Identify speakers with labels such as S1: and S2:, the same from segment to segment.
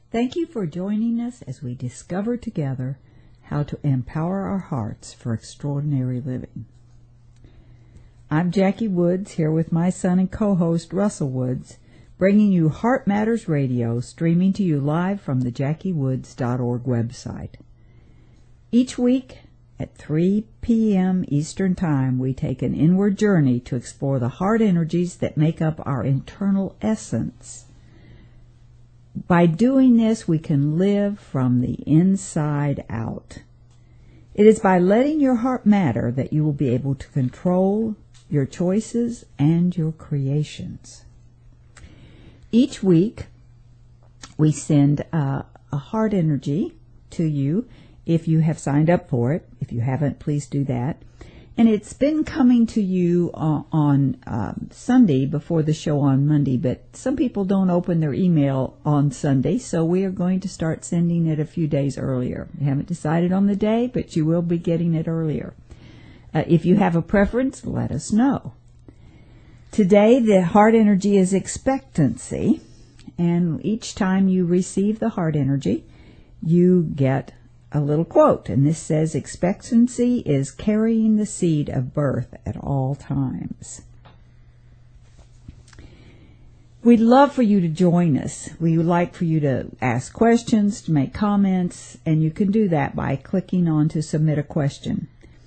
S1: Thank you for joining us as we discover together how to empower our hearts for extraordinary living. I'm Jackie Woods, here with my son and co-host Russell Woods, bringing you Heart Matters Radio, streaming to you live from the jackiewoods.org website. Each week at 3 p.m. Eastern Time, we take an inward journey to explore the heart energies that make up our internal essence. By doing this, we can live from the inside out. It is by letting your heart matter that you will be able to control your choices and your creations. Each week, we send a heart energy to you if you have signed up for it. If you haven't, please do that. And it's been coming to you on Sunday before the show on Monday, but some people don't open their email on Sunday, so we are going to start sending it a few days earlier. We haven't decided on the day, but you will be getting it earlier. If you have a preference, let us know. Today, the heart energy is expectancy, and each time you receive the heart energy, you get a little quote, and this says, expectancy is carrying the seed of birth at all times. We'd love for you to join us. We would like for you to ask questions, to make comments, and you can do that by clicking on to submit a question.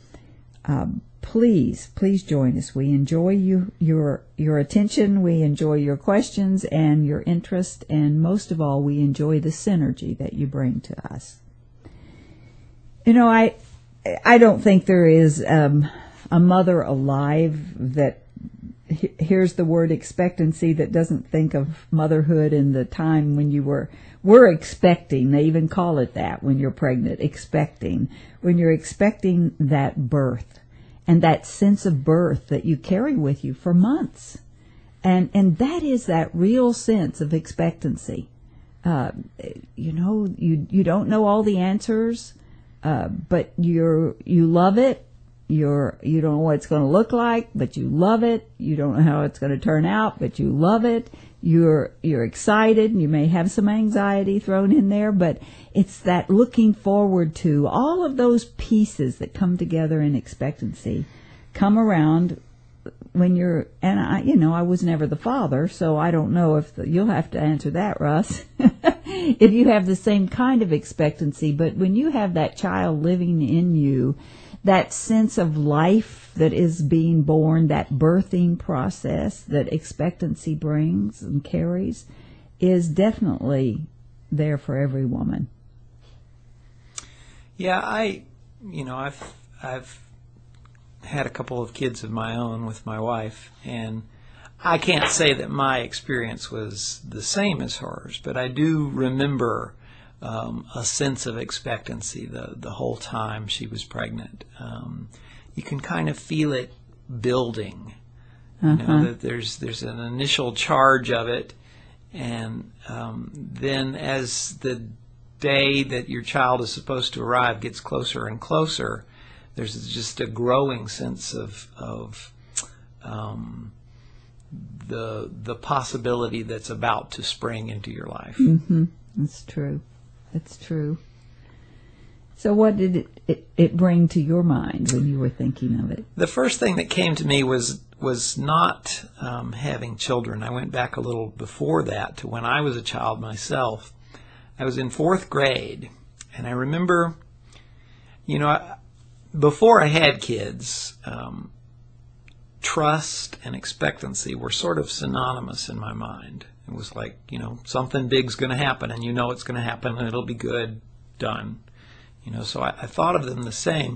S1: Please join us. We enjoy your attention. We enjoy your questions and your interest, and most of all, we enjoy the synergy that you bring to us. You know, I don't think there is a mother alive that hears the word expectancy that doesn't think of motherhood and the time when you were expecting. They even call it that when you're pregnant, expecting. When you're expecting that birth and that sense of birth that you carry with you for months. And that is that real sense of expectancy. You know, you don't know all the answers. But you love it. You don't know what it's going to look like, but you love it. You don't know how it's going to turn out, but you love it. You're excited, and you may have some anxiety thrown in there, but it's that looking forward to all of those pieces that come together in expectancy, come around when you're, and I was never the father, so I don't know if you'll have to answer that, Russ, if you have the same kind of expectancy. But when you have that child living in you, that sense of life that is being born, that birthing process that expectancy brings and carries, is definitely there for every woman.
S2: Yeah, I've had a couple of kids of my own with my wife, and I can't say that my experience was the same as hers, but I do remember a sense of expectancy the whole time she was pregnant. You can kind of feel it building. You know, that there's an initial charge of it, and then as the day that your child is supposed to arrive gets closer and closer, there's just a growing sense of the possibility that's about to spring into your life.
S1: Mm-hmm. That's true. That's true. So what did it bring to your mind when you were thinking of it?
S2: The first thing that came to me was not having children. I went back a little before that to when I was a child myself. I was in 4th grade, and I remember, before I had kids, trust and expectancy were sort of synonymous in my mind. It was like, something big's going to happen, and it's going to happen, and it'll be good, done. So I thought of them the same.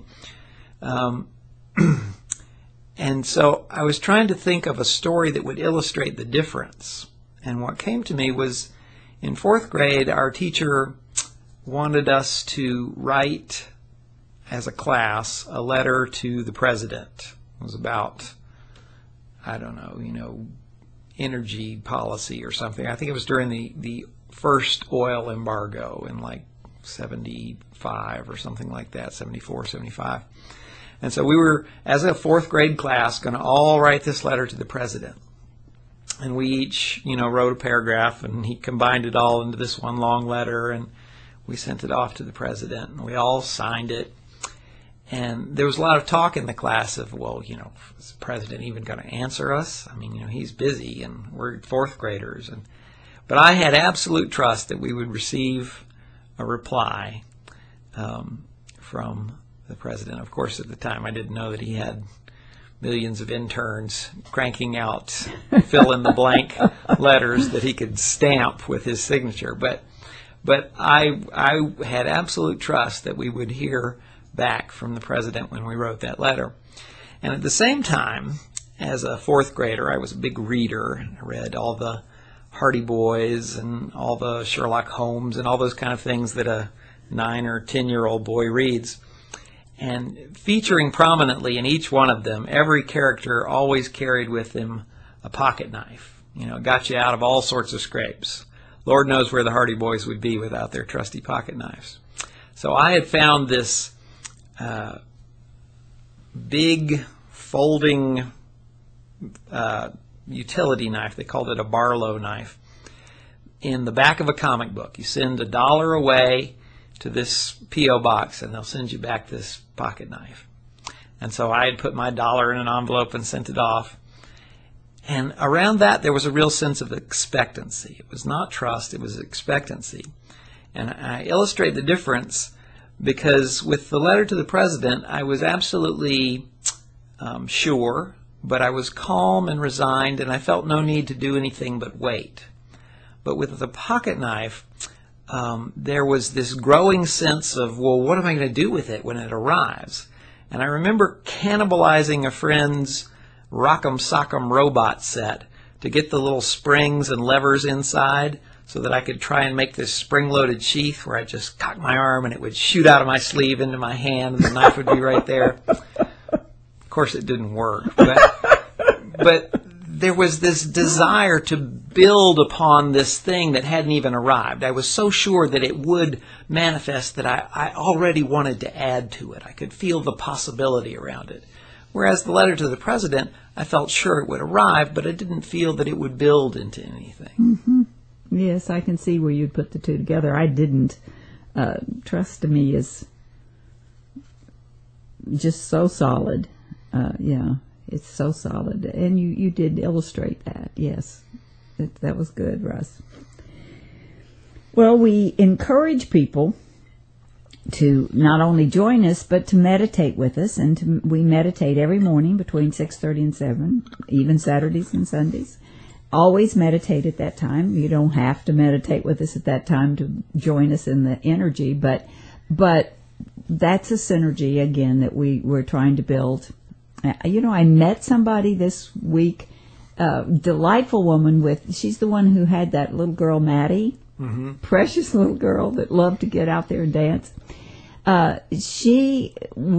S2: And so I was trying to think of a story that would illustrate the difference. And what came to me was, in 4th grade, our teacher wanted us to write, as a class, a letter to the president. It was about, energy policy or something. I think it was during the first oil embargo in like 75 or something like that, 74, 75. And so we were, as a 4th grade class, going to all write this letter to the president. And we each, wrote a paragraph, and he combined it all into this one long letter, and we sent it off to the president, and we all signed it. And there was a lot of talk in the class of, well, is the president even going to answer us? I mean, he's busy, and we're fourth graders. But I had absolute trust that we would receive a reply from the president. Of course, at the time, I didn't know that he had millions of interns cranking out fill-in-the-blank letters that he could stamp with his signature. But I had absolute trust that we would hear back from the president when we wrote that letter. And at the same time, as a fourth grader, I was a big reader. I read all the Hardy Boys and all the Sherlock Holmes and all those kind of things that a 9 or 10-year-old boy reads. And featuring prominently in each one of them, every character always carried with him a pocket knife. It got you out of all sorts of scrapes. Lord knows where the Hardy Boys would be without their trusty pocket knives. So I had found this big folding utility knife. They called it a Barlow knife. In the back of a comic book, you send $1 away to this P.O. box, and they'll send you back this pocket knife. And so I had put my $1 in an envelope and sent it off. And around that, there was a real sense of expectancy. It was not trust, it was expectancy. And I illustrate the difference because with the letter to the president, I was absolutely sure, but I was calm and resigned, and I felt no need to do anything but wait. But with the pocket knife, there was this growing sense of, well, what am I going to do with it when it arrives? And I remember cannibalizing a friend's Rock'em Sock'em robot set to get the little springs and levers inside so that I could try and make this spring-loaded sheath where I just cock my arm and it would shoot out of my sleeve into my hand and the knife would be right there. Of course, it didn't work. But there was this desire to build upon this thing that hadn't even arrived. I was so sure that it would manifest that I already wanted to add to it. I could feel the possibility around it. Whereas the letter to the president, I felt sure it would arrive, but I didn't feel that it would build into anything.
S1: Mm-hmm. Yes, I can see where you'd put the two together. I didn't. Trust to me is just so solid. It's so solid. And you did illustrate that. Yes, that was good, Russ. Well, we encourage people to not only join us, but to meditate with us. And we meditate every morning between 6:30 and 7, even Saturdays and Sundays. Always meditate at that time. You don't have to meditate with us at that time to join us in the energy, but that's a synergy, again, that we're trying to build. I met somebody this week, delightful woman she's the one who had that little girl, Maddie, precious little girl that loved to get out there and dance. She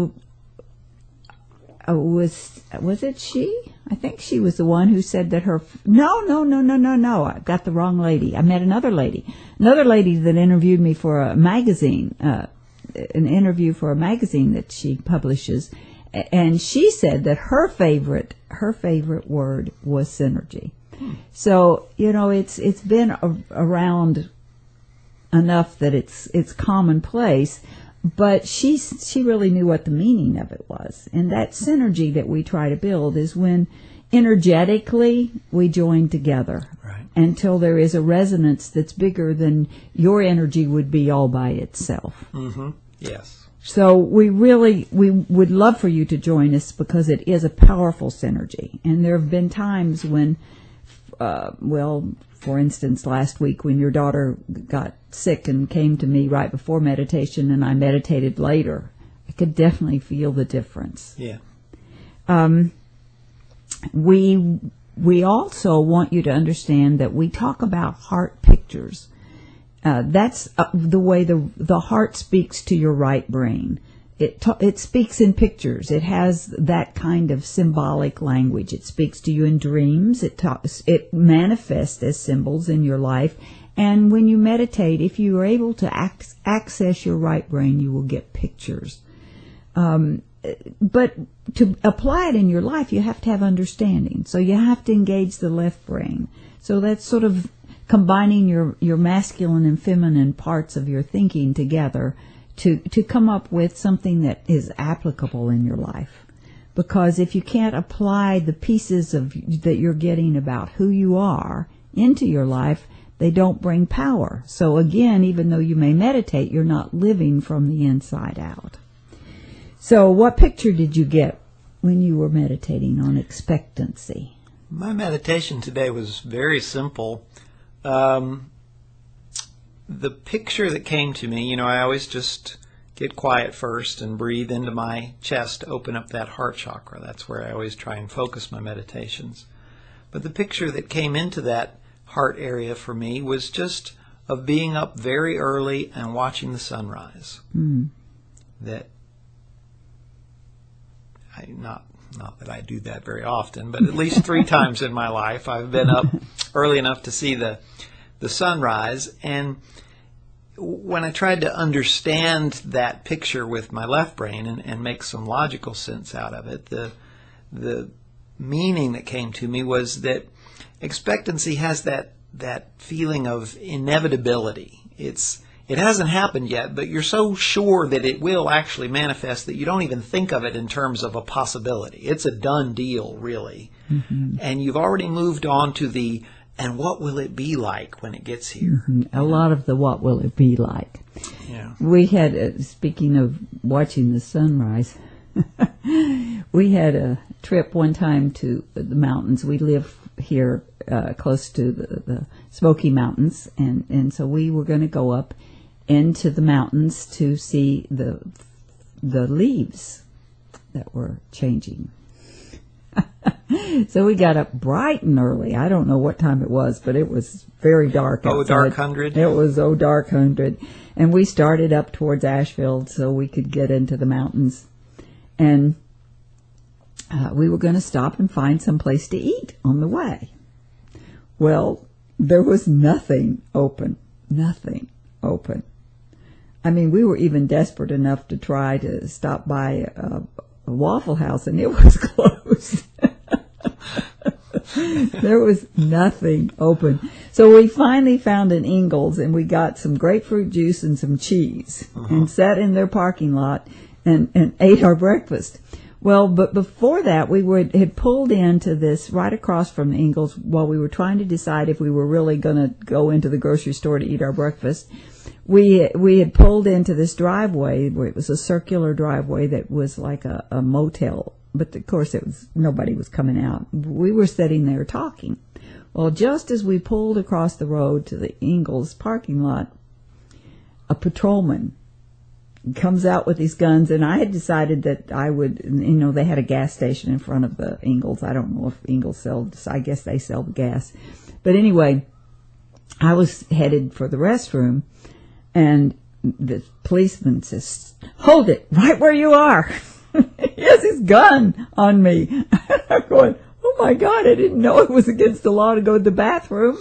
S1: was it she? I think she was the one who said that no, I got the wrong lady. I met another lady that interviewed me for a magazine, an interview for a magazine that she publishes. And she said that her favorite word was synergy. So, it's been around enough that it's commonplace, but she really knew what the meaning of it was. And that synergy that we try to build is when energetically we join together, right, until there is a resonance that's bigger than your energy would be all by itself.
S2: Mm-hmm. Yes.
S1: So we would love for you to join us because it is a powerful synergy. And there have been times when, for instance, last week when your daughter got sick and came to me right before meditation and I meditated later, I could definitely feel the difference.
S2: Yeah.
S1: We also want you to understand that we talk about heart pictures. That's the way the heart speaks to your right brain. It speaks in pictures. It has that kind of symbolic language. It speaks to you in dreams. It manifests as symbols in your life. And when you meditate, if you are able to access your right brain, you will get pictures. but to apply it in your life, you have to have understanding. So you have to engage the left brain. So that's sort of combining your masculine and feminine parts of your thinking together to come up with something that is applicable in your life. Because if you can't apply the pieces that you're getting about who you are into your life, they don't bring power. So again, even though you may meditate, you're not living from the inside out. So what picture did you get when you were meditating on expectancy?
S2: My meditation today was very simple. The picture that came to me, I always just get quiet first and breathe into my chest, open up that heart chakra. That's where I always try and focus my meditations. But the picture that came into that heart area for me was just of being up very early and watching the sunrise. That not that I do that very often, but at least 3 times in my life I've been up early enough to see the sunrise. And when I tried to understand that picture with my left brain and make some logical sense out of it, the meaning that came to me was that expectancy has that feeling of inevitability. It hasn't happened yet, but you're so sure that it will actually manifest that you don't even think of it in terms of a possibility. It's a done deal, really. Mm-hmm. And you've already moved on to and what will it be like when it gets here?
S1: Mm-hmm. A lot of the what will it be like.
S2: Yeah.
S1: We had, speaking of watching the sunrise, we had a trip one time to the mountains. We live here close to the Smoky Mountains, and so we were going to go up into the mountains to see the leaves that were changing. So we got up bright and early. I don't know what time it was, but it was very dark outside.
S2: Oh, dark 100?
S1: It was dark 100. And we started up towards Asheville so we could get into the mountains. And we were going to stop and find some place to eat on the way. Well, there was nothing open. Nothing open. I mean, we were even desperate enough to try to stop by a Waffle House, and it was closed. There was nothing open. So we finally found an Ingles, and we got some grapefruit juice and some cheese, and sat in their parking lot and ate our breakfast. Well, but before that, we had pulled into this right across from the Ingles while we were trying to decide if we were really going to go into the grocery store to eat our breakfast. We had pulled into this driveway where it was a circular driveway that was like a motel, but of course nobody was coming out. We were sitting there talking. Well, just as we pulled across the road to the Ingles parking lot, a patrolman comes out with these guns, and I had decided that I would, they had a gas station in front of the Ingles. I don't know if Ingles sells, I guess they sell the gas. But anyway, I was headed for the restroom, and the policeman says, "Hold it, right where you are." He has his gun on me. I'm going, "Oh my God, I didn't know it was against the law to go to the bathroom."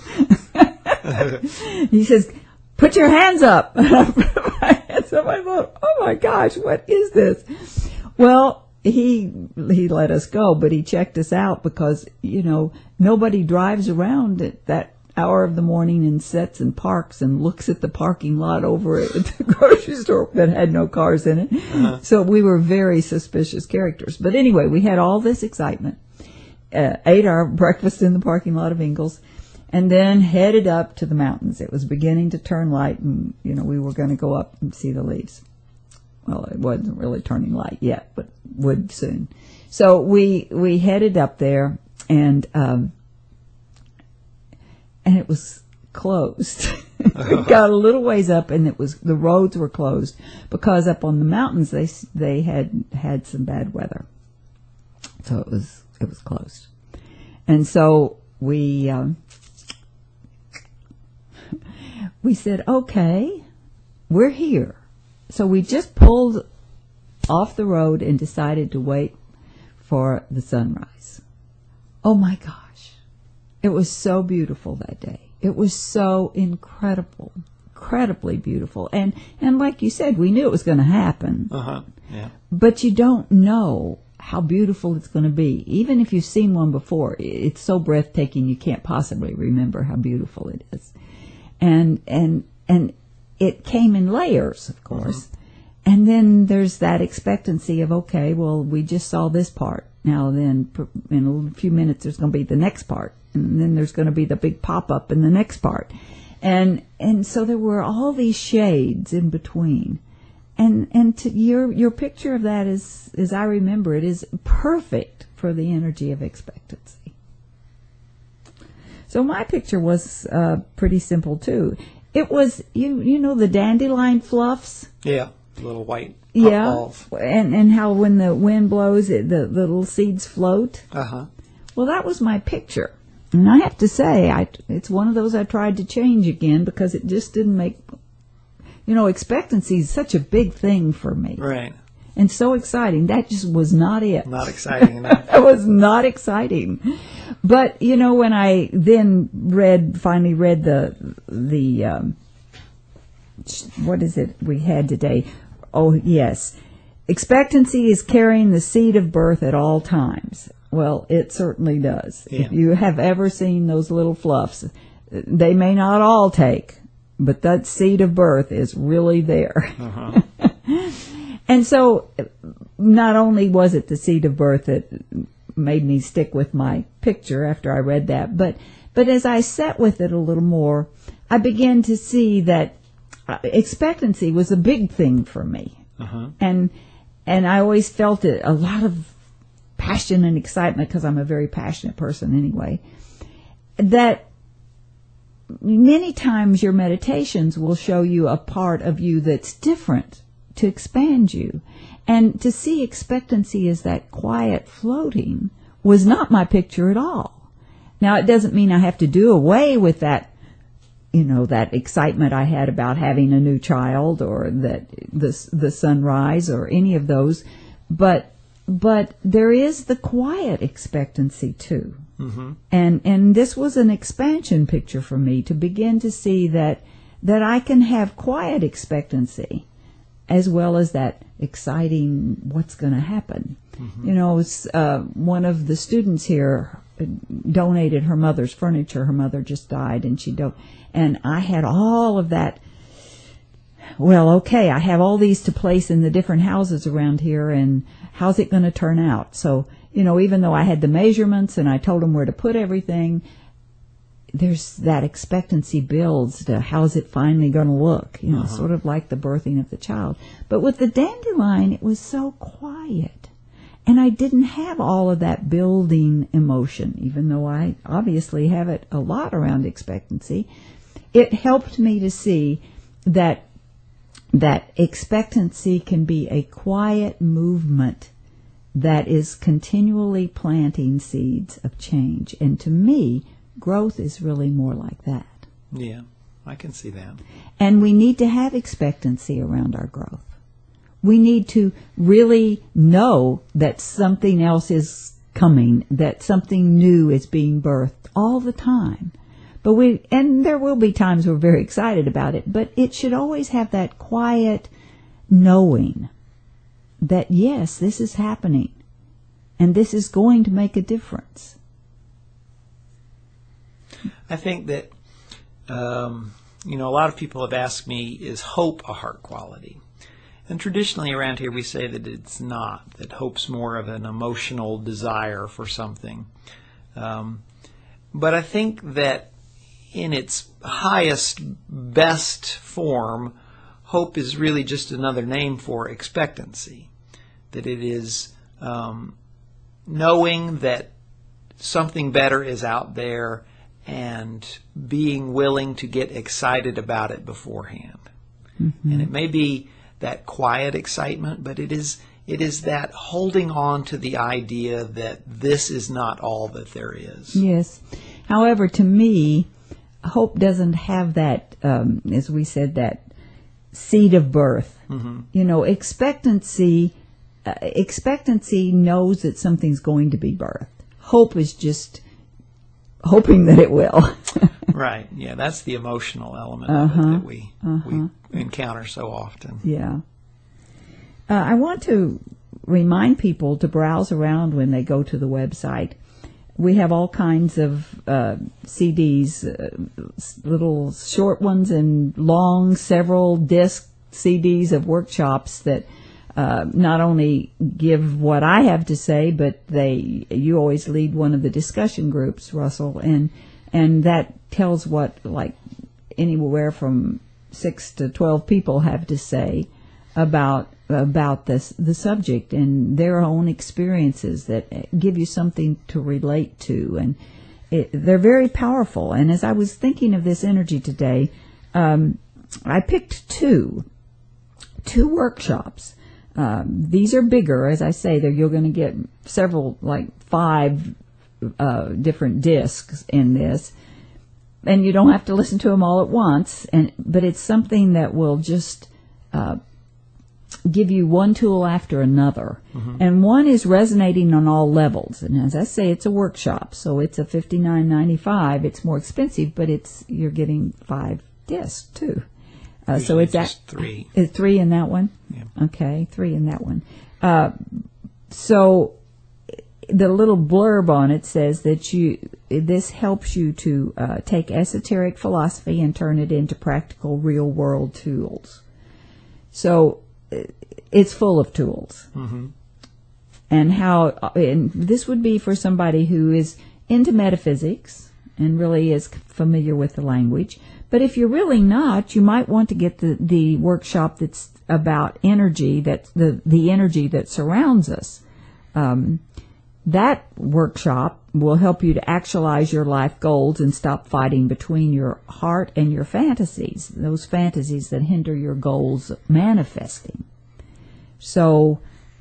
S1: He says, "Put your hands up." And I put my hands up. I thought, "Oh my gosh, what is this?" Well, he let us go, but he checked us out because, nobody drives around at that hour of the morning and sits and parks and looks at the parking lot over at the grocery store that had no cars in it. Uh-huh. So we were very suspicious characters. But anyway, we had all this excitement, ate our breakfast in the parking lot of Ingles, and then headed up to the mountains. It was beginning to turn light, and, we were going to go up and see the leaves. Well, it wasn't really turning light yet, but would soon. So we headed up there, and it was closed. We got a little ways up, and the roads were closed because up on the mountains they had some bad weather, so it was closed. And so we said, "Okay, we're here." So we just pulled off the road and decided to wait for the sunrise. Oh my gosh. It was so beautiful that day. It was so incredible. incredibly beautiful. And like you said, we knew it was going to happen.
S2: Yeah.
S1: But you don't know how beautiful it's going to be. Even if you've seen one before, it's so breathtaking you can't possibly remember how beautiful it is. And it came in layers, of course. And then there's that expectancy of, okay, well, we just saw this part. Now then, in a few minutes, there's going to be the next part. And then there's going to be the big pop-up in the next part. And so there were all these shades in between. And to your picture of that is, as I remember it, is perfect for the energy of expectancy. So my picture was pretty simple, too. It was, you know, the dandelion fluffs?
S2: Yeah. Little white pop balls.
S1: And how when the wind blows, the little seeds float. Well, that was my picture. And I have to say, it's one of those I tried to change again because it just didn't make, you know, expectancy is such a big thing for me.
S2: Right.
S1: And so exciting. That just was not it.
S2: Not exciting enough.
S1: It was not exciting. But, you know, when I then finally read the what is it we had today? Oh, yes. Expectancy is carrying the seed of birth at all times. Well, it certainly does.
S2: Yeah.
S1: If you have ever seen those little fluffs, they may not all take, but that seed of birth is really there. And so not only was it the seed of birth that made me stick with my picture after I read that, but as I sat with it a little more, I began to see that expectancy was a big thing for me. And I always felt it, a lot of passion and excitement, because I'm a very passionate person anyway, that many times your meditations will show you a part of you that's different to expand you. And to see expectancy as that quiet floating was not my picture at all. Now, it doesn't mean I have to do away with that, you know, that excitement I had about having a new child or that the sunrise or any of those, but there is the quiet expectancy too. And this was an expansion picture for me to begin to see that I can have quiet expectancy as well as that exciting what's going to happen. You know, one of the students here donated her mother's furniture. Her mother just died, and I had all of that. Well, okay, I have all these to place in the different houses around here, and how's it going to turn out? So, you know, even though I had the measurements and I told them where to put everything, there's that expectancy builds to how's it finally going to look, you know, sort of like the birthing of the child. But with the dandelion, it was so quiet. And I didn't have all of that building emotion, even though I obviously have it a lot around expectancy. It helped me to see that expectancy can be a quiet movement that is continually planting seeds of change. And to me, growth is really more like that.
S2: Yeah, I can see that.
S1: And we need to have expectancy around our growth. We need to really know that something else is coming, that something new is being birthed all the time. And there will be times we're very excited about it, but it should always have that quiet knowing that, yes, this is happening, and this is going to make a difference.
S2: I think that, you know, a lot of people have asked me, is hope a heart quality? And traditionally around here we say that it's not, that hope's more of an emotional desire for something. But I think that in its highest, best form, hope is really just another name for expectancy. That it is knowing that something better is out there and being willing to get excited about it beforehand. And it may be that quiet excitement, but it is that holding on to the idea that this is not all that there is.
S1: Yes. However, to me, hope doesn't have that, as we said, that seed of birth. You know, expectancy knows that something's going to be birthed. Hope is just hoping that it will.
S2: Right. Yeah, that's the emotional element of it that we encounter so often.
S1: Yeah. I want to remind people to browse around when they go to the website. We have all kinds of CDs, little short ones and long, several disc CDs of workshops that not only give what I have to say, but you always lead one of the discussion groups, Russell, and that tells what like anywhere from 6 to 12 people have to say about the subject and their own experiences that give you something to relate to, and they're very powerful. And as I was thinking of this energy today, I picked two workshops. These are bigger, as I say. You're going to get several, like 5 different discs in this, and you don't have to listen to them all at once. But it's something that will just give you one tool after another. And one is resonating on all levels. And as I say, it's a workshop, so it's a $59.95. It's more expensive, but you're getting 5 discs too. So it's
S2: just 3.
S1: Is 3 in that one?
S2: Yeah.
S1: Okay, 3 in that one. So the little blurb on it says that this helps you to take esoteric philosophy and turn it into practical real world tools. So it's full of tools. And this would be for somebody who is into metaphysics and really is familiar with the language. But if you're really not, you might want to get the workshop that's about energy, that's the energy that surrounds us. That workshop will help you to actualize your life goals and stop fighting between your heart and your fantasies, those fantasies that hinder your goals manifesting. So,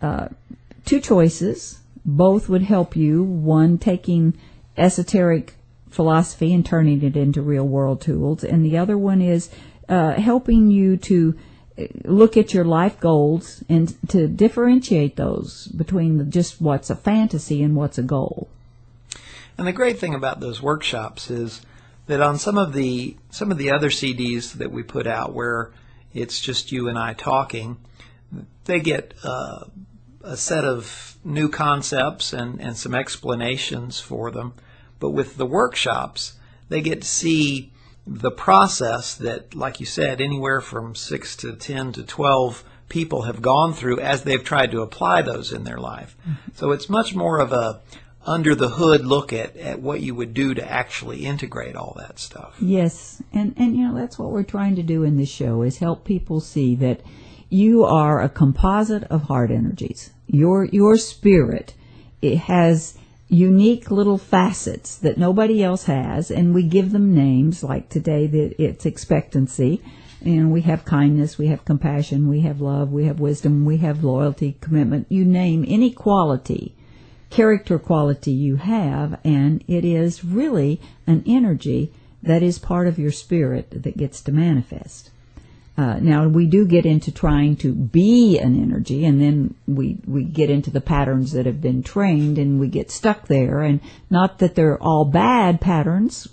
S1: 2 choices. Both would help you. One, taking esoteric philosophy and turning it into real world tools, and the other one is helping you to look at your life goals and to differentiate those between just what's a fantasy and what's a goal.
S2: And the great thing about those workshops is that on some of the other CDs that we put out where it's just you and I talking, they get a set of new concepts and some explanations for them. But with the workshops, they get to see the process that, like you said, anywhere from 6 to 10 to 12 people have gone through as they've tried to apply those in their life. So it's much more of a under the hood look at what you would do to actually integrate all that stuff.
S1: Yes, and that's what we're trying to do in this show, is help people see that you are a composite of heart energies. Your spirit, it has unique little facets that nobody else has, and we give them names. Like today, it's expectancy, and we have kindness, we have compassion, we have love, we have wisdom, we have loyalty, commitment. You name any quality, character quality you have, and it is really an energy that is part of your spirit that gets to manifest. Now, we do get into trying to be an energy, and then we get into the patterns that have been trained, and we get stuck there. And not that they're all bad patterns,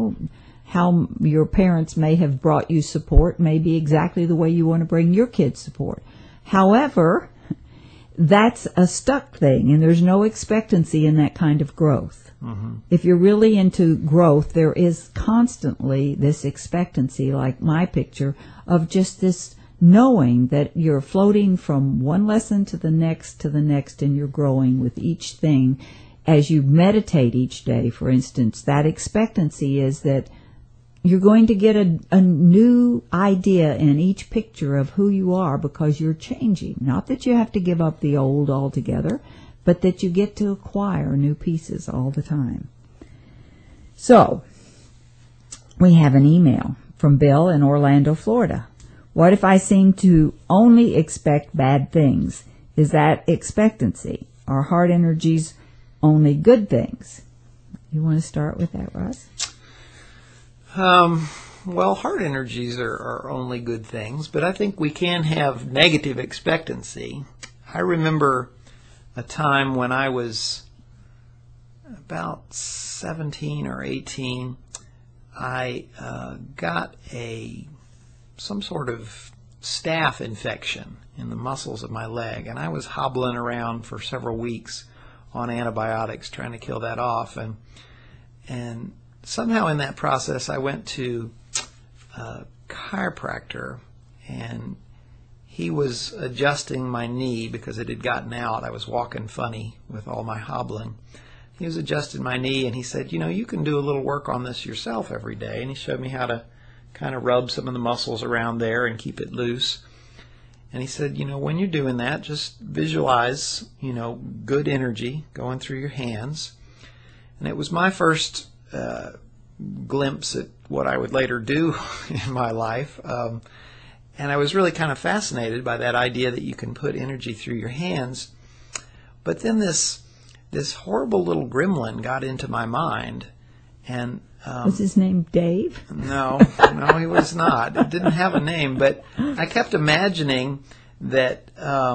S1: how your parents may have brought you support may be exactly the way you want to bring your kids support. However, that's a stuck thing, and there's no expectancy in that kind of growth. If you're really into growth, there is constantly this expectancy, like my picture, of just this knowing that you're floating from one lesson to the next, and you're growing with each thing. As you meditate each day, for instance, that expectancy is that you're going to get a new idea in each picture of who you are, because you're changing. Not that you have to give up the old altogether, but that you get to acquire new pieces all the time. So, we have an email from Bill in Orlando, Florida. What if I seem to only expect bad things? Is that expectancy? Are heart energies only good things? You want to start with that, Russ?
S2: Well, heart energies are only good things, but I think we can have negative expectancy. I remember a time when I was about 17 or 18, I got some sort of staph infection in the muscles of my leg, and I was hobbling around for several weeks on antibiotics trying to kill that off, and somehow in that process I went to a chiropractor, and he was adjusting my knee because it had gotten out. I was walking funny with all my hobbling. He was adjusting my knee, and he said, you can do a little work on this yourself every day. And he showed me how to kind of rub some of the muscles around there and keep it loose. And he said, when you're doing that, just visualize, good energy going through your hands. And it was my first glimpse at what I would later do in my life. And I was really kind of fascinated by that idea that you can put energy through your hands. But then this horrible little gremlin got into my mind. And
S1: was his name Dave?
S2: No, he was not. It didn't have a name, but I kept imagining that,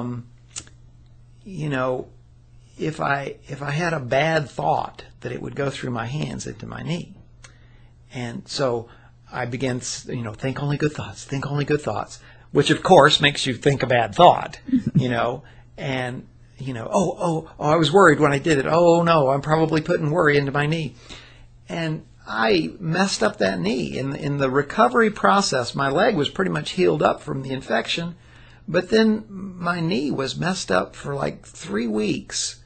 S2: if I had a bad thought, that it would go through my hands into my knee. And so I began, think only good thoughts, think only good thoughts, which of course makes you think a bad thought, and, I was worried when I did it. Oh no, I'm probably putting worry into my knee. And I messed up that knee. In the recovery process, my leg was pretty much healed up from the infection, but then my knee was messed up for like 3 weeks.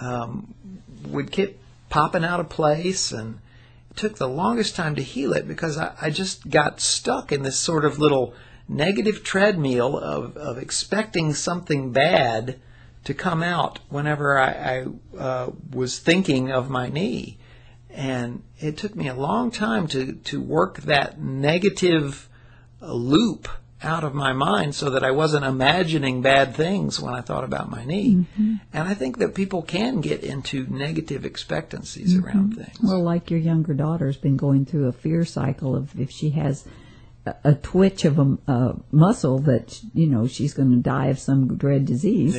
S2: Would keep popping out of place, and it took the longest time to heal it because I just got stuck in this sort of little negative treadmill of expecting something bad to come out whenever I was thinking of my knee. And it took me a long time to work that negative loop out of my mind so that I wasn't imagining bad things when I thought about my knee. Mm-hmm. And I think that people can get into negative expectancies mm-hmm. around things.
S1: Well, like your younger daughter's been going through a fear cycle of if she has a twitch of a muscle that, she's going to die of some dread disease.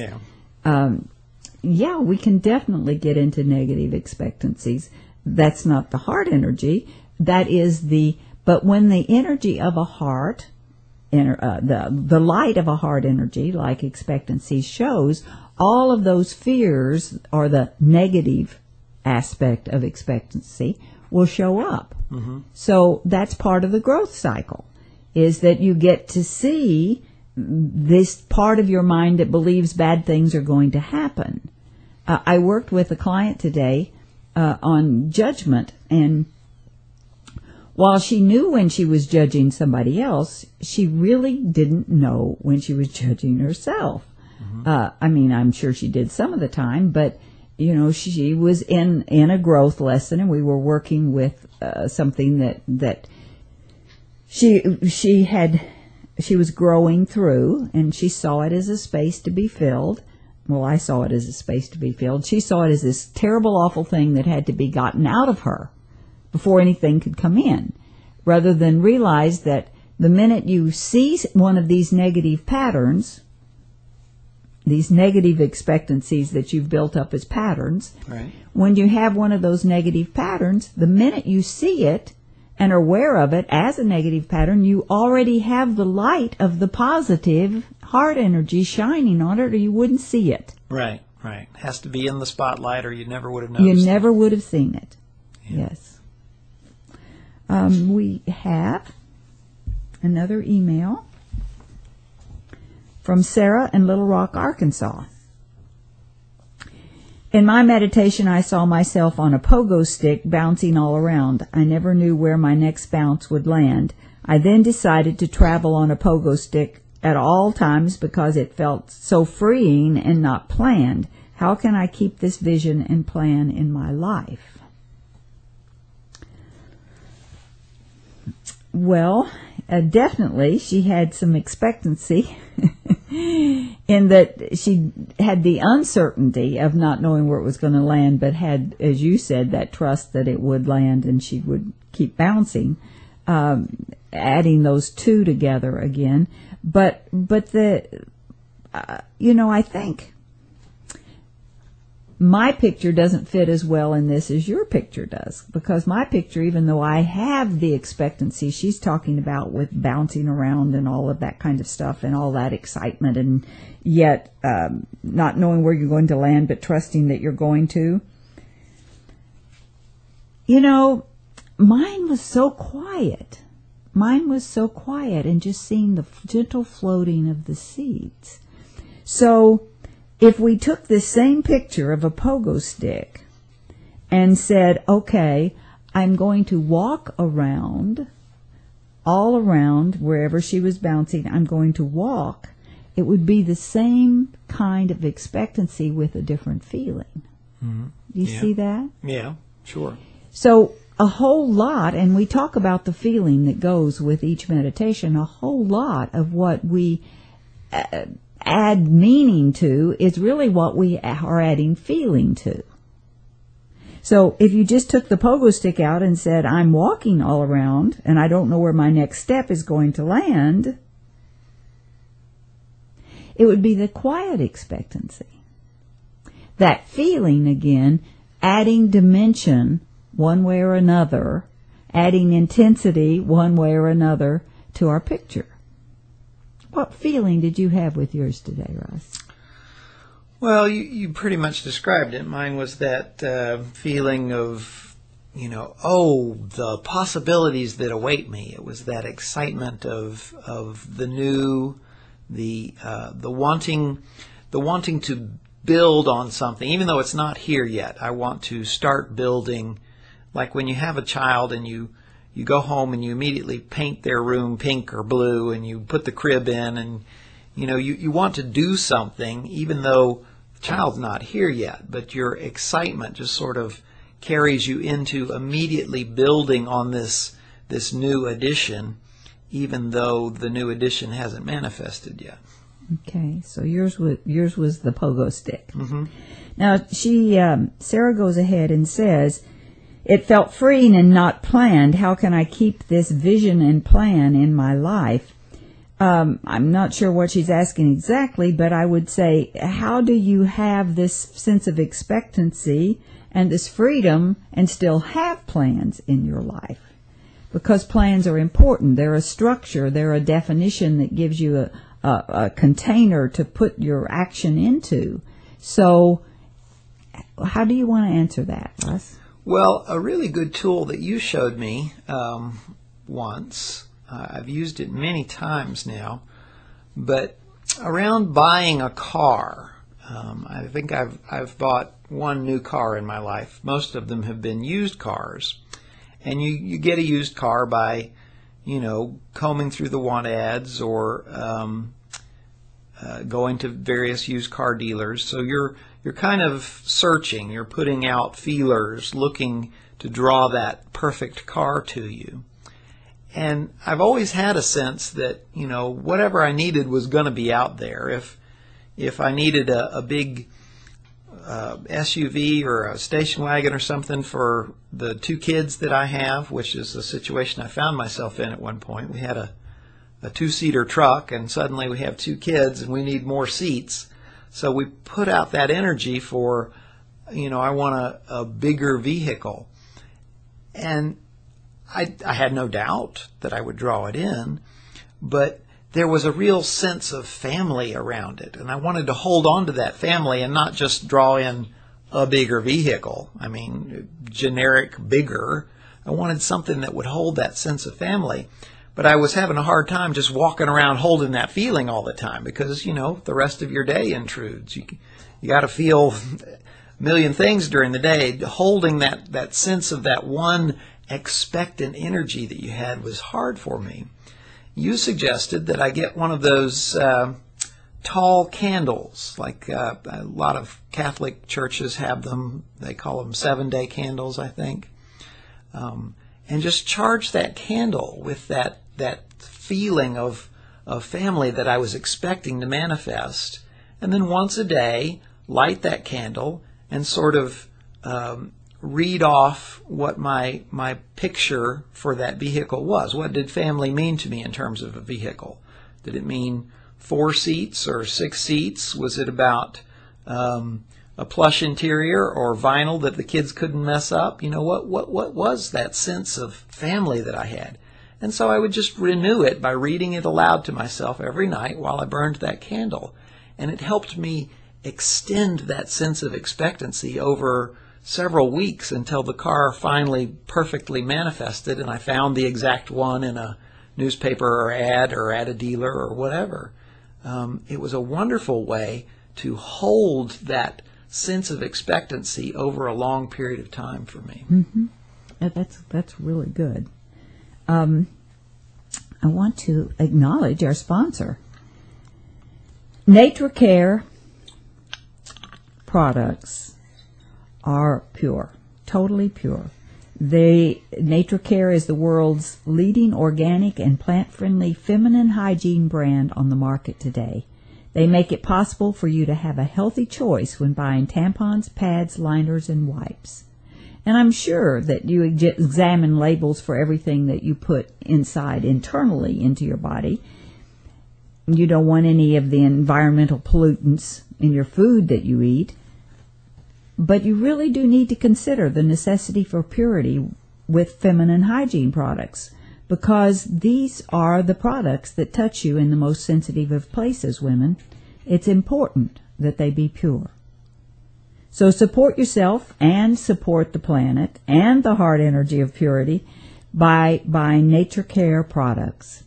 S1: Yeah. We can definitely get into negative expectancies. That's not the heart energy. That is but when the energy of a heart, the light of a heart energy, like expectancy shows, all of those fears or the negative aspect of expectancy will show up. Mm-hmm. So that's part of the growth cycle, is that you get to see this part of your mind that believes bad things are going to happen. I worked with a client today on judgment, and while she knew when she was judging somebody else, she really didn't know when she was judging herself. Mm-hmm. I'm sure she did some of the time, but she was in a growth lesson, and we were working with something that she was growing through, and she saw it as a space to be filled. Well, I saw it as a space to be filled. She saw it as this terrible, awful thing that had to be gotten out of her before anything could come in, rather than realize that the minute you see one of these negative patterns, these negative expectancies that you've built up as patterns, right. When you have one of those negative patterns, the minute you see it and are aware of it as a negative pattern, you already have the light of the positive heart energy shining on it, or you wouldn't see it.
S2: Right. It has to be in the spotlight, or you never would have noticed it.
S1: You never would have seen it. Yeah. Yes. We have another email from Sarah in Little Rock, Arkansas. In my meditation, I saw myself on a pogo stick bouncing all around. I never knew where my next bounce would land. I then decided to travel on a pogo stick at all times because it felt so freeing and not planned. How can I keep this vision and plan in my life? Well, definitely she had some expectancy in that she had the uncertainty of not knowing where it was going to land, but had, as you said, that trust that it would land and she would keep bouncing, adding those two together again. But I think my picture doesn't fit as well in this as your picture does, because my picture, even though I have the expectancy she's talking about with bouncing around and all of that kind of stuff and all that excitement, and yet not knowing where you're going to land but trusting that you're going to. You know, mine was so quiet. Mine was so quiet, and just seeing the gentle floating of the seeds. So if we took this same picture of a pogo stick and said, okay, I'm going to walk around, all around wherever she was bouncing, I'm going to walk, it would be the same kind of expectancy with a different feeling.
S2: Mm-hmm.
S1: You see that?
S2: Yeah, sure.
S1: So a whole lot, and we talk about the feeling that goes with each meditation, a whole lot of what we add meaning to is really what we are adding feeling to. So if you just took the pogo stick out and said, I'm walking all around and I don't know where my next step is going to land, it would be the quiet expectancy. That feeling, again, adding dimension one way or another, adding intensity one way or another to our picture. What feeling did you have with yours today, Russ?
S2: Well, you pretty much described it. Mine was that feeling of, the possibilities that await me. It was that excitement of the new, the wanting to build on something, even though it's not here yet. I want to start building, like when you have a child and you go home and you immediately paint their room pink or blue and you put the crib in and, you want to do something even though the child's not here yet, but your excitement just sort of carries you into immediately building on this new addition, even though the new addition hasn't manifested yet.
S1: Okay, so yours was the pogo stick.
S2: Mm-hmm.
S1: Now, Sarah goes ahead and says, it felt freeing and not planned. How can I keep this vision and plan in my life? I'm not sure what she's asking exactly, but I would say, how do you have this sense of expectancy and this freedom and still have plans in your life? Because plans are important. They're a structure. They're a definition that gives you a container to put your action into. So how do you want to answer that, Russ?
S2: Well, a really good tool that you showed me once, I've used it many times now, but around buying a car, I think I've bought one new car in my life. Most of them have been used cars. And you get a used car by, combing through the want ads or going to various used car dealers. So you're kind of searching, you're putting out feelers, looking to draw that perfect car to you. And I've always had a sense that, whatever I needed was going to be out there. If I needed a big SUV or a station wagon or something for the two kids that I have, which is a situation I found myself in at one point. We had a two-seater truck, and suddenly we have two kids, and we need more seats. So we put out that energy for, I want a bigger vehicle. And I had no doubt that I would draw it in, but there was a real sense of family around it. And I wanted to hold on to that family and not just draw in a bigger vehicle. I mean, generic bigger. I wanted something that would hold that sense of family. But I was having a hard time just walking around holding that feeling all the time because, the rest of your day intrudes. You got to feel a million things during the day. Holding that sense of that one expectant energy that you had was hard for me. You suggested that I get one of those tall candles, like a lot of Catholic churches have them. They call them 7-day candles, I think. And just charge that candle with that feeling of family that I was expecting to manifest. And then once a day, light that candle and sort of read off what my picture for that vehicle was. What did family mean to me in terms of a vehicle? Did it mean 4 seats or 6 seats? Was it about a plush interior or vinyl that the kids couldn't mess up. What was that sense of family that I had? And so I would just renew it by reading it aloud to myself every night while I burned that candle. And it helped me extend that sense of expectancy over several weeks until the car finally perfectly manifested and I found the exact one in a newspaper or at a dealer or whatever. It was a wonderful way to hold that sense of expectancy over a long period of time for me.
S1: Mm-hmm. That's really good. I want to acknowledge our sponsor. NatureCare products are pure, totally pure. NatureCare is the world's leading organic and plant-friendly feminine hygiene brand on the market today. They make it possible for you to have a healthy choice when buying tampons, pads, liners, and wipes. And I'm sure that you examine labels for everything that you put internally into your body. You don't want any of the environmental pollutants in your food that you eat. But you really do need to consider the necessity for purity with feminine hygiene products, because these are the products that touch you in the most sensitive of places, women. It's important that they be pure. So support yourself and support the planet and the heart energy of purity by buying NatureCare products.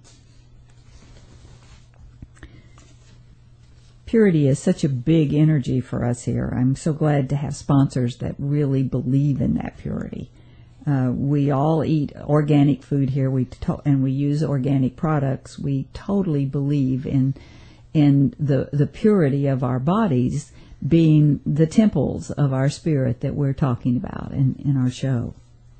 S1: Purity is such a big energy for us here. I'm so glad to have sponsors that really believe in that purity. We all eat organic food here, and we use organic products. We totally believe in the purity of our bodies being the temples of our spirit that we're talking about in our show.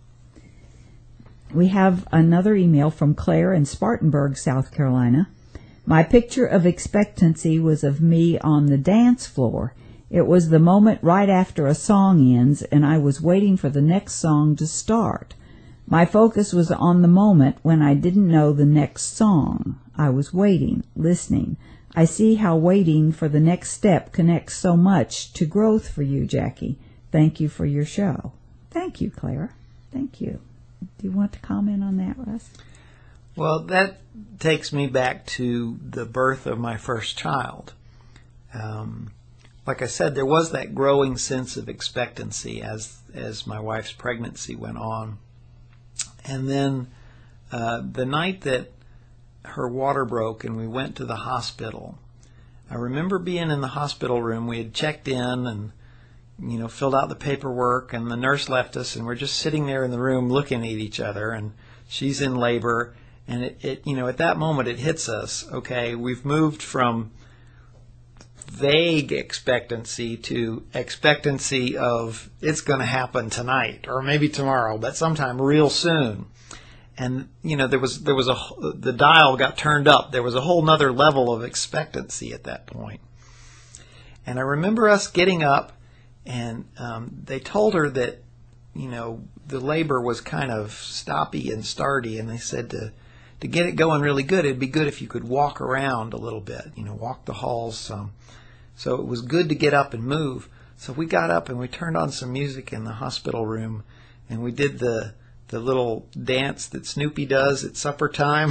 S1: We have another email from Claire in Spartanburg, South Carolina. My picture of expectancy was of me on the dance floor. It was the moment right after a song ends, and I was waiting for the next song to start. My focus was on the moment when I didn't know the next song. I was waiting, listening. I see how waiting for the next step connects so much to growth for you, Jackie. Thank you for your show. Thank you, Claire. Thank you. Do you want to comment on that, Russ?
S2: Well, that takes me back to the birth of my first child. Like I said, there was that growing sense of expectancy as my wife's pregnancy went on. And then the night that her water broke and we went to the hospital, I remember being in the hospital room. We had checked in and filled out the paperwork, and the nurse left us, and we're just sitting there in the room looking at each other, and she's in labor. And it at that moment it hits us, okay, we've moved from vague expectancy to expectancy of it's going to happen tonight or maybe tomorrow, but sometime real soon. And the dial got turned up. There was a whole nother level of expectancy at that point. And I remember us getting up, and they told her that the labor was kind of stoppy and starty, and they said to get it going really good, it'd be good if you could walk around a little bit, walk the halls some. So it was good to get up and move. So we got up and we turned on some music in the hospital room, and we did the little dance that Snoopy does at supper time.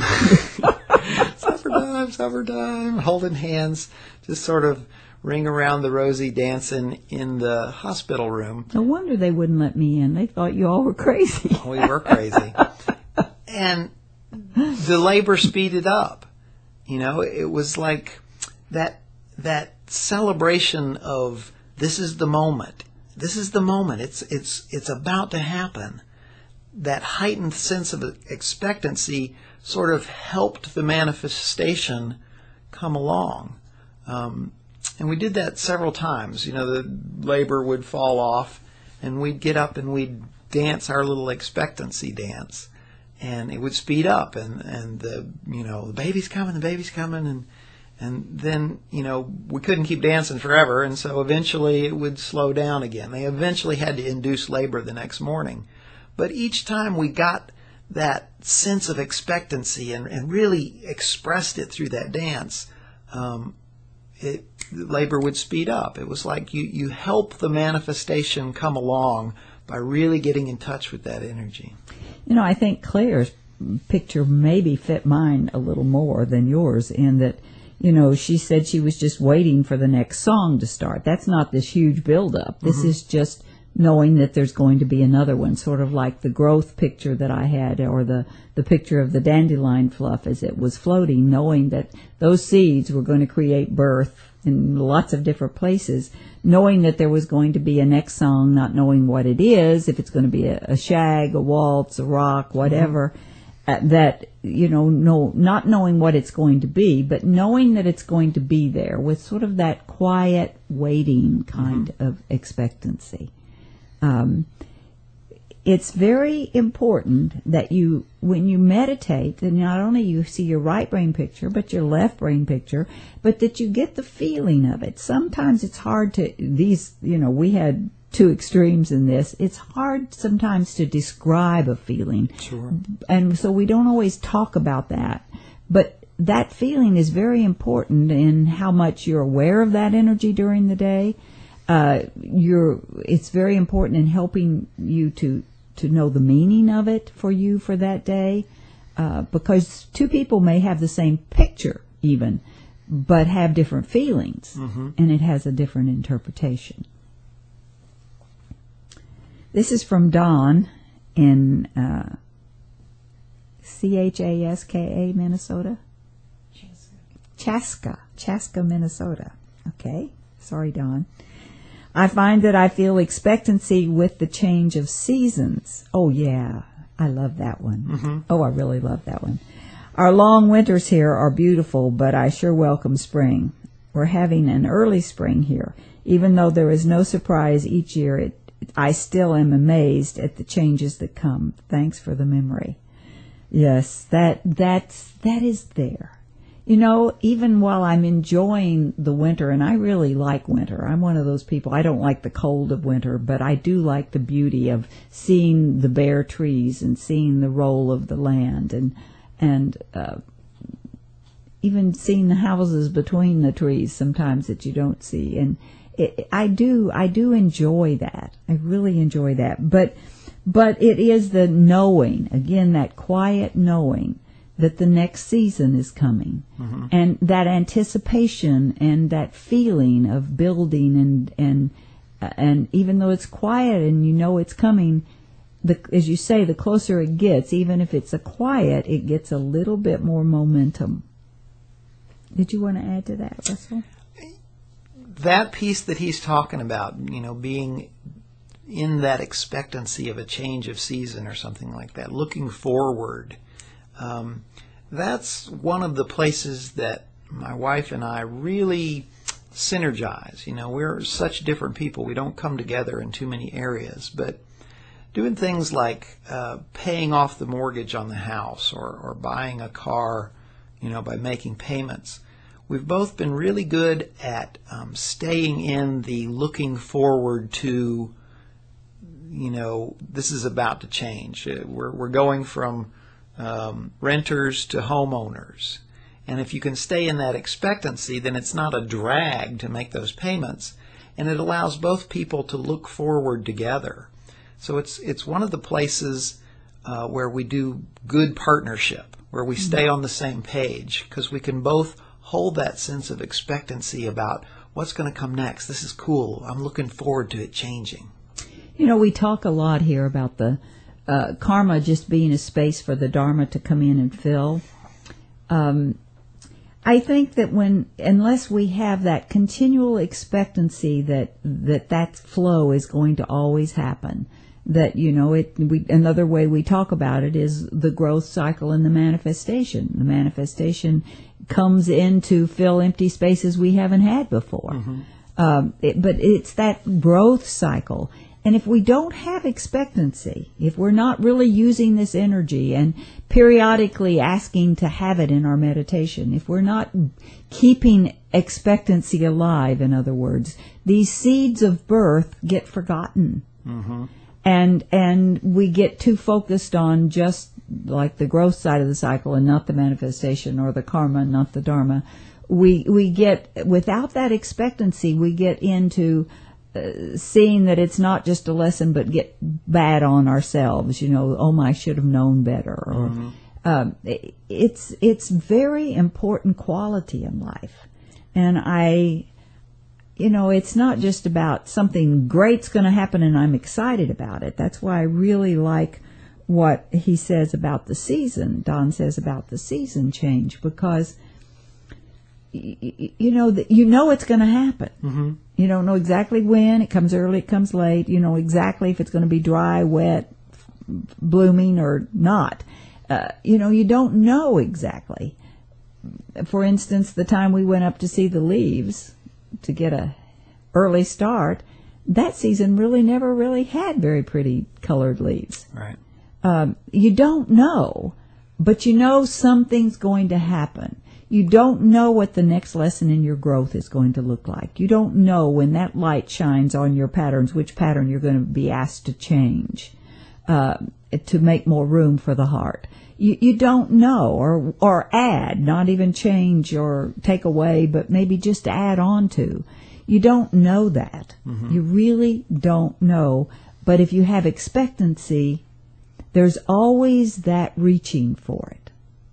S2: supper time, holding hands, just sort of ring around the rosy dancing in the hospital room.
S1: No wonder they wouldn't let me in. They thought you all were crazy.
S2: We were crazy. And the labor speeded up. It was like that celebration of this is the moment. This is the moment. It's about to happen. That heightened sense of expectancy sort of helped the manifestation come along. And we did that several times. The labor would fall off, and we'd get up and we'd dance our little expectancy dance. And it would speed up, and the baby's coming, and then we couldn't keep dancing forever, and so eventually it would slow down again. They eventually had to induce labor the next morning, but each time we got that sense of expectancy and really expressed it through that dance, labor would speed up. It was like you help the manifestation come along by really getting in touch with that energy.
S1: I think Claire's picture maybe fit mine a little more than yours in that, she said she was just waiting for the next song to start. That's not this huge build-up. This is just knowing that there's going to be another one, sort of like the growth picture that I had, or the picture of the dandelion fluff as it was floating, knowing that those seeds were going to create birth in lots of different places, knowing that there was going to be a next song, not knowing what it is, if it's going to be a shag, a waltz, a rock, whatever, not knowing what it's going to be, but knowing that it's going to be there with sort of that quiet waiting kind of expectancy. It's very important that when you meditate, that not only you see your right brain picture, but your left brain picture, but that you get the feeling of it. Sometimes it's hard to, we had two extremes in this. It's hard sometimes to describe a feeling.
S2: Sure. And
S1: so we don't always talk about that. But that feeling is very important in how much you're aware of that energy during the day. It's very important in helping you to know the meaning of it for you for that day, because two people may have the same picture even, but have different feelings, and it has a different interpretation. This is from Don in Chaska, Minnesota. Chaska, Minnesota. Okay. Sorry, Don. I find that I feel expectancy with the change of seasons. Oh, yeah. I love that one. Oh, I really love that one. Our long winters here are beautiful, but I sure welcome spring. We're having an early spring here. Even though there is no surprise each year, I still am amazed at the changes that come. Thanks for the memory. Yes, that is there. Even while I'm enjoying the winter, and I really like winter, I'm one of those people, I don't like the cold of winter, but I do like the beauty of seeing the bare trees and seeing the roll of the land and even seeing the houses between the trees sometimes that you don't see. And I do enjoy that. I really enjoy that. But it is the knowing, again, that quiet knowing that the next season is coming, and that anticipation and that feeling of building and even though it's quiet and it's coming, as you say, the closer it gets, even if it's a quiet, it gets a little bit more momentum. Did you want to add to that, Russell?
S2: That piece that he's talking about, being in that expectancy of a change of season or something like that, looking forward. That's one of the places that my wife and I really synergize. We're such different people. We don't come together in too many areas, but doing things like paying off the mortgage on the house or buying a car, by making payments. We've both been really good at staying in the looking forward to, this is about to change. We're going from renters to homeowners. And if you can stay in that expectancy, then it's not a drag to make those payments, and it allows both people to look forward together. So it's one of the places where we do good partnership, where we stay on the same page, because we can both hold that sense of expectancy about what's going to come next. This is cool. I'm looking forward to it changing.
S1: We talk a lot here about the karma just being a space for the Dharma to come in and fill. I think that unless we have that continual expectancy that flow is going to always happen, that another way we talk about it is the growth cycle and the manifestation. The manifestation comes in to fill empty spaces we haven't had before. But it's that growth cycle. And if we don't have expectancy, if we're not really using this energy and periodically asking to have it in our meditation, if we're not keeping expectancy alive, in other words, these seeds of birth get forgotten. And we get too focused on just like the growth side of the cycle and not the manifestation, or the karma, not the Dharma. we get, without that expectancy, we get into seeing that it's not just a lesson, but get bad on ourselves. I should have known better. Or it's very important quality in life, and it's not just about something great's going to happen and I'm excited about it. That's why I really like what he says about the season. Don says about the season change, because you know it's going to happen. Mm-hmm. You don't know exactly when. It comes early, it comes late. You know exactly if it's going to be dry, wet, blooming, or not. You don't know exactly. For instance, the time we went up to see the leaves to get a early start, that season really never really had very pretty colored leaves.
S2: Right.
S1: You don't know, but you know something's going to happen. You don't know what the next lesson in your growth is going to look like. You don't know when that light shines on your patterns, which pattern you're going to be asked to change to make more room for the heart. You don't know, or add, not even change or take away, but maybe just add on to. You don't know that. Mm-hmm. You really don't know. But if you have expectancy, there's always that reaching for it.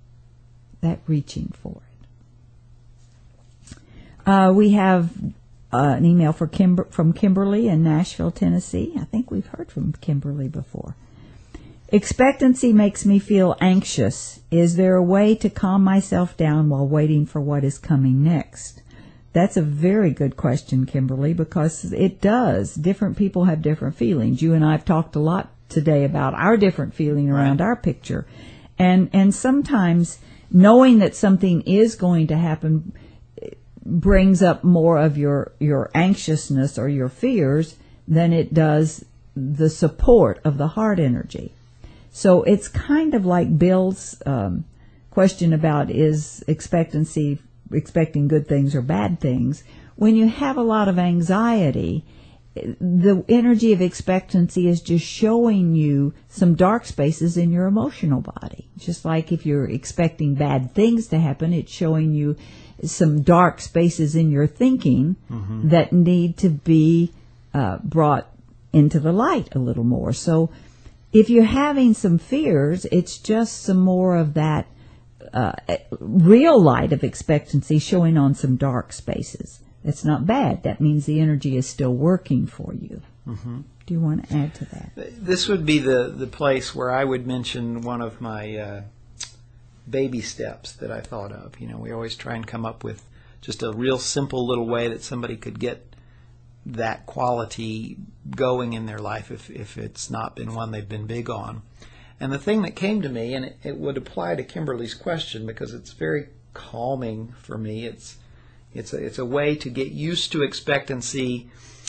S1: We have an email from Kimberly in Nashville, Tennessee. I think we've heard from Kimberly before. Expectancy makes me feel anxious. Is there a way to calm myself down while waiting for what is coming next? That's a very good question, Kimberly, because it does. Different people have different feelings. You and I have talked a lot today about our different feeling around our picture. And sometimes knowing that something is going to happen brings up more of your anxiousness or your fears than it does the support of the heart energy. So it's kind of like Bill's question about is expectancy expecting good things or bad things. When you have a lot of anxiety, the energy of expectancy is just showing you some dark spaces in your emotional body. Just like if you're expecting bad things to happen, it's showing you some dark spaces in your thinking that need to be brought into the light a little more. So if you're having some fears, it's just some more of that real light of expectancy showing on some dark spaces. It's not bad. That means the energy is still working for you. Mm-hmm. Do you want to add to that?
S2: This would be the place where I would mention one of my baby steps that I thought of. We always try and come up with just a real simple little way that somebody could get that quality going in their life if it's not been one they've been big on. And the thing that came to me, and it would apply to Kimberly's question because it's very calming for me, it's a way to get used to expectancy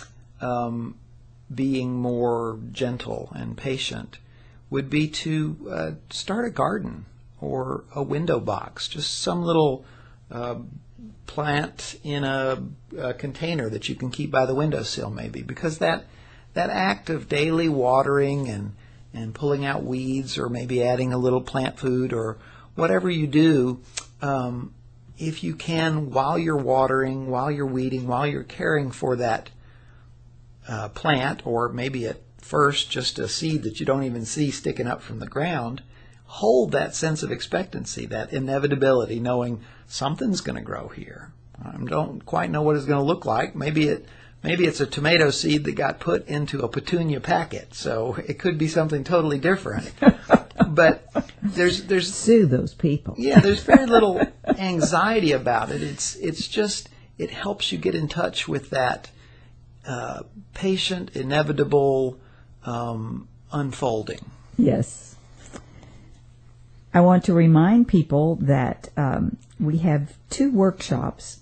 S2: being more gentle and patient, would be to start a garden or a window box, just some little plant in a container that you can keep by the windowsill maybe, because that act of daily watering and pulling out weeds or maybe adding a little plant food or whatever you do, if you can, while you're watering, while you're weeding, while you're caring for that plant, or maybe at first just a seed that you don't even see sticking up from the ground, hold that sense of expectancy, that inevitability, knowing something's going to grow here. I don't quite know what it's going to look like. Maybe it's a tomato seed that got put into a petunia packet, so it could be something totally different. But there's
S1: sue those people.
S2: Yeah, there's very little anxiety about it. It's just it helps you get in touch with that patient, inevitable unfolding.
S1: Yes. I want to remind people that we have 2 workshops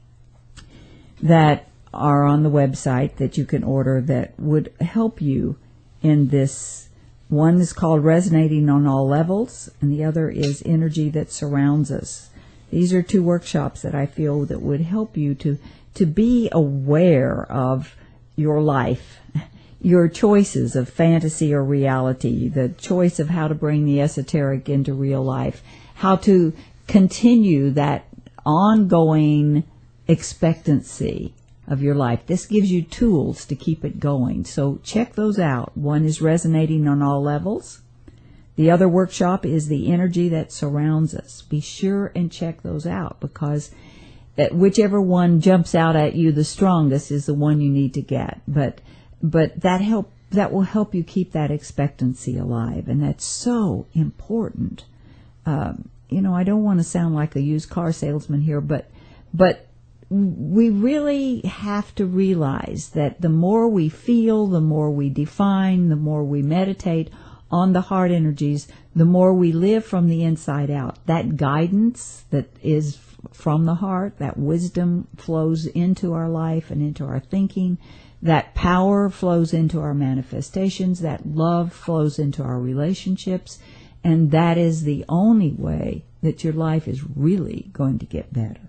S1: that are on the website that you can order that would help you in this. One is called Resonating on All Levels, and the other is Energy That Surrounds Us. These are 2 workshops that I feel that would help you to be aware of your life, your choices of fantasy or reality, the choice of how to bring the esoteric into real life, how to continue that ongoing expectancy of your life. This gives you tools to keep it going. So check those out. One is resonating on all levels. The other workshop is the energy that surrounds us. Be sure and check those out, because that whichever one jumps out at you the strongest is the one you need to get. But that will help you keep that expectancy alive, and that's so important. I don't want to sound like a used car salesman here, but we really have to realize that the more we feel, the more we define, the more we meditate on the heart energies, the more we live from the inside out. That guidance that is from the heart, that wisdom flows into our life and into our thinking. That power flows into our manifestations. That love flows into our relationships. And that is the only way that your life is really going to get better.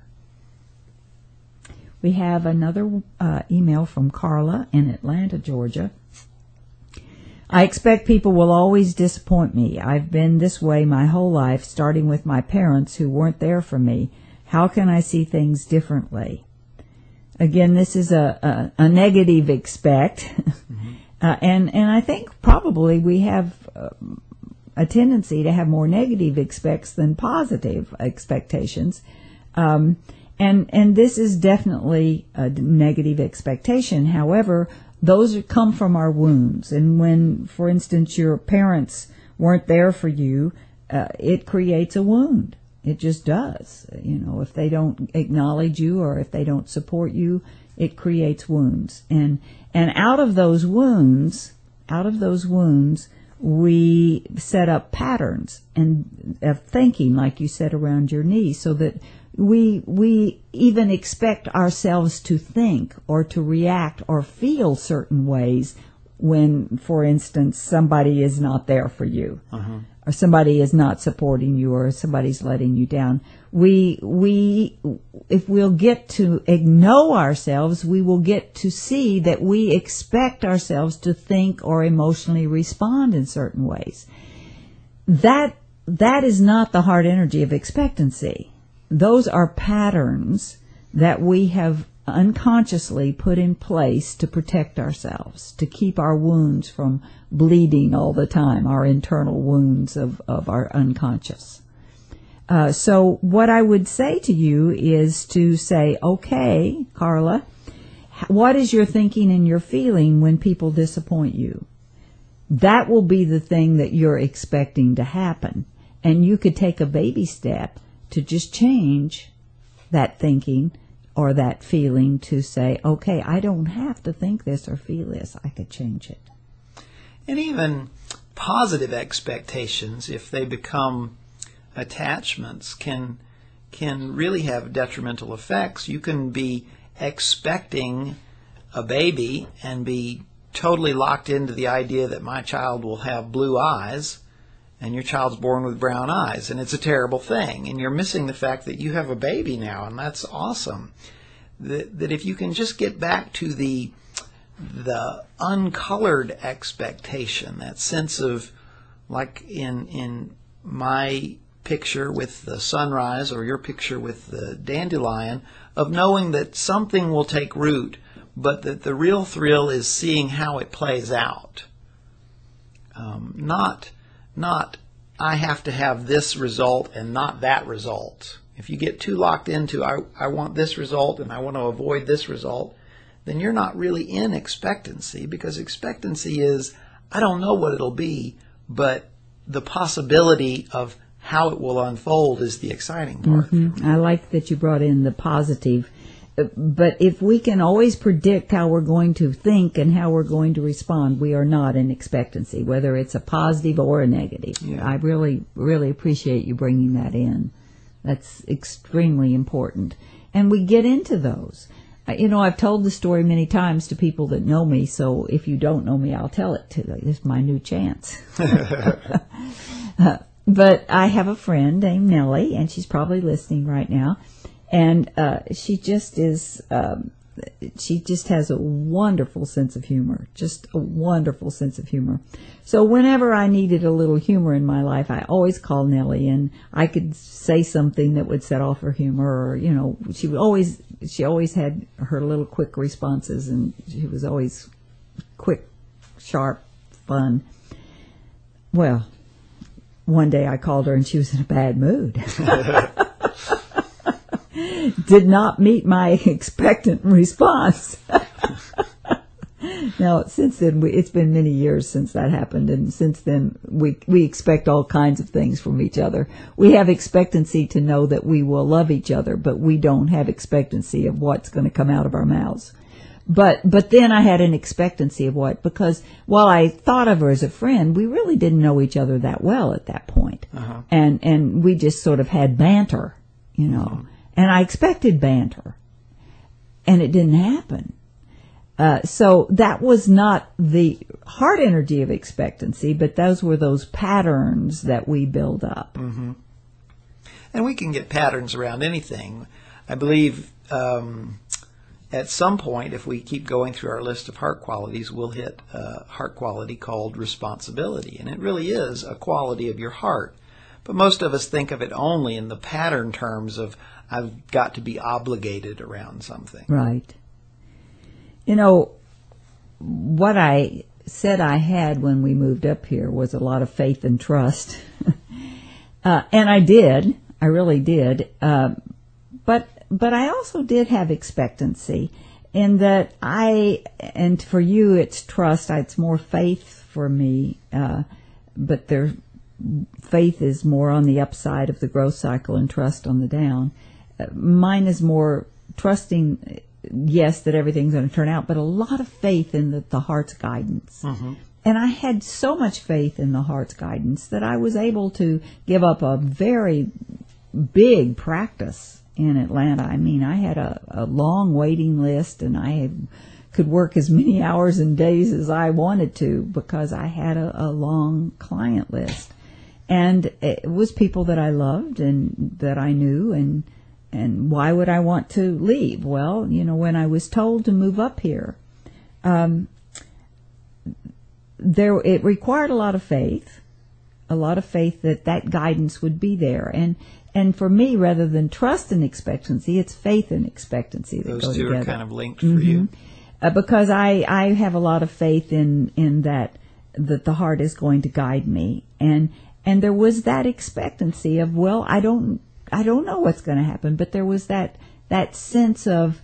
S1: We have another email from Carla in Atlanta, Georgia. I expect people will always disappoint me. I've been this way my whole life, starting with my parents who weren't there for me. How can I see things differently? Again, this is a negative expect. Mm-hmm. And I think probably we have a tendency to have more negative expects than positive expectations. And this is definitely a negative expectation. However, those come from our wounds. And when, for instance, your parents weren't there for you, it creates a wound. It just does. If they don't acknowledge you or if they don't support you, it creates wounds. And out of those wounds, we set up patterns and of thinking, like you said, around your knee, so that we even expect ourselves to think or to react or feel certain ways when, for instance, somebody is not there for you. Uh-huh. Or somebody is not supporting you, or somebody's letting you down. If we'll get to know ourselves, we will get to see that we expect ourselves to think or emotionally respond in certain ways. That is not the heart energy of expectancy. Those are patterns that we have unconsciously put in place to protect ourselves, to keep our wounds from bleeding all the time, our internal wounds of our unconscious. So what I would say to you is to say, okay, Carla, what is your thinking and your feeling when people disappoint you? That will be the thing that you're expecting to happen. And you could take a baby step to just change that thinking or that feeling to say, okay, I don't have to think this or feel this. I could change it.
S2: And even positive expectations, if they become attachments, can really have detrimental effects. You can be expecting a baby and be totally locked into the idea that my child will have blue eyes, and your child's born with brown eyes, and it's a terrible thing. And you're missing the fact that you have a baby now, and that's awesome. That if you can just get back to the uncolored expectation, that sense of, like in my picture with the sunrise or your picture with the dandelion, of knowing that something will take root, but that the real thrill is seeing how it plays out. Not I have to have this result and not that result. If you get too locked into I want this result and I want to avoid this result, then you're not really in expectancy, because expectancy is, I don't know what it'll be, but the possibility of how it will unfold is the exciting part.
S1: Mm-hmm. I like that you brought in the positive. But if we can always predict how we're going to think and how we're going to respond, we are not in expectancy, whether it's a positive or a negative. Yeah. I really, really appreciate you bringing that in. That's extremely important. And we get into those. I've told the story many times to people that know me, so if you don't know me, I'll tell it to you. This is my new chance. But I have a friend named Nellie, and she's probably listening right now. And she just is she just has a wonderful sense of humor, just a wonderful sense of humor. So whenever I needed a little humor in my life, I always called Nellie, and I could say something that would set off her humor, or, she always had her little quick responses, and she was always quick, sharp, fun. Well, one day I called her and she was in a bad mood. Did not meet my expectant response. Now, since then, it's been many years since that happened, and since then, we expect all kinds of things from each other. We have expectancy to know that we will love each other, but we don't have expectancy of what's going to come out of our mouths. But then I had an expectancy of because while I thought of her as a friend, we really didn't know each other that well at that point.
S2: Uh-huh.
S1: And we just sort of had banter,
S2: Mm-hmm.
S1: And I expected banter, and it didn't happen. So that was not the heart energy of expectancy, but those were those patterns that we build up.
S2: Mm-hmm. And we can get patterns around anything. I believe at some point, if we keep going through our list of heart qualities, we'll hit a heart quality called responsibility. And it really is a quality of your heart. But most of us think of it only in the pattern terms of, I've got to be obligated around something.
S1: Right. What I said I had when we moved up here was a lot of faith and trust. And I did. I really did. But I also did have expectancy in that and for you it's trust, it's more faith for me, but faith is more on the upside of the growth cycle and trust on the down. Mine is more trusting, yes, that everything's going to turn out, but a lot of faith in the heart's guidance. Mm-hmm. And I had so much faith in the heart's guidance that I was able to give up a very big practice in Atlanta. I mean, I had a long waiting list, and I could work as many hours and days as I wanted to because I had a long client list. And it was people that I loved and that I knew, and why would I want to leave? Well, when I was told to move up here, it required a lot of faith that guidance would be there. And for me, rather than trust and expectancy, it's faith and expectancy that go together.
S2: Those two are kind of linked for you.
S1: Because I have a lot of faith in that the heart is going to guide me. And there was that expectancy of, well, I don't know what's going to happen, but there was that sense of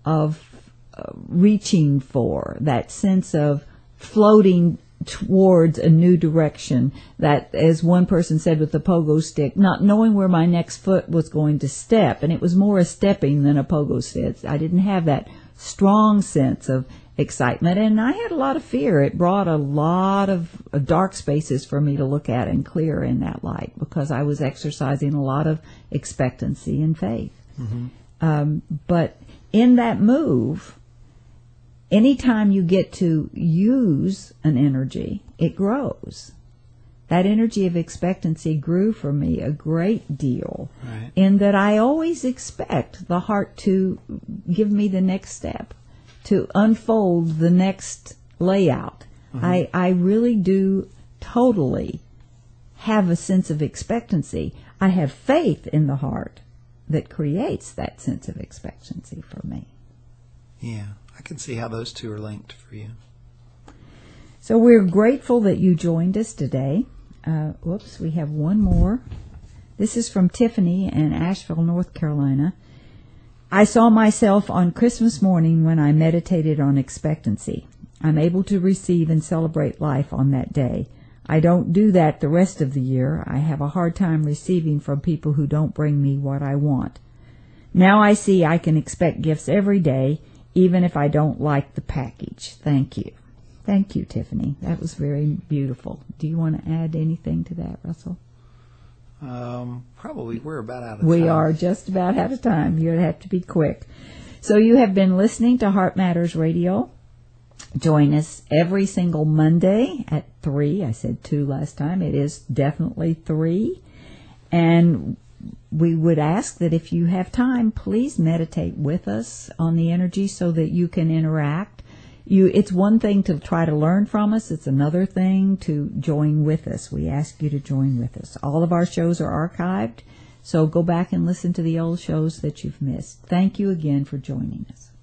S1: reaching for, that sense of floating towards a new direction, that, as one person said with the pogo stick, not knowing where my next foot was going to step, and it was more a stepping than a pogo stick. I didn't have that strong sense of excitement, and I had a lot of fear. It brought a lot of dark spaces for me to look at and clear in that light, because I was exercising a lot of expectancy and faith. Mm-hmm. But in that move, anytime you get to use an energy, it grows. That energy of expectancy grew for me a great deal, right, in that I always expect the heart to give me the next step, to unfold the next layout. Mm-hmm. I really do totally have a sense of expectancy. I have faith in the heart that creates that sense of expectancy for me.
S2: Yeah, I can see how those two are linked for you.
S1: So we're grateful that you joined us today. We have one more. This is from Tiffany in Asheville, North Carolina. I saw myself on Christmas morning when I meditated on expectancy. I'm able to receive and celebrate life on that day. I don't do that the rest of the year. I have a hard time receiving from people who don't bring me what I want. Now I see I can expect gifts every day, even if I don't like the package. Thank you. Thank you, Tiffany. That was very beautiful. Do you want to add anything to that, Russell?
S2: Probably. We're about out of time.
S1: We are just about out of time. You'd have to be quick. So you have been listening to Heart Matters Radio. Join us every single Monday at 3. I said 2 last time. It is definitely 3. And we would ask that if you have time, please meditate with us on the energy so that you can interact. It's one thing to try to learn from us. It's another thing to join with us. We ask you to join with us. All of our shows are archived, so go back and listen to the old shows that you've missed. Thank you again for joining us.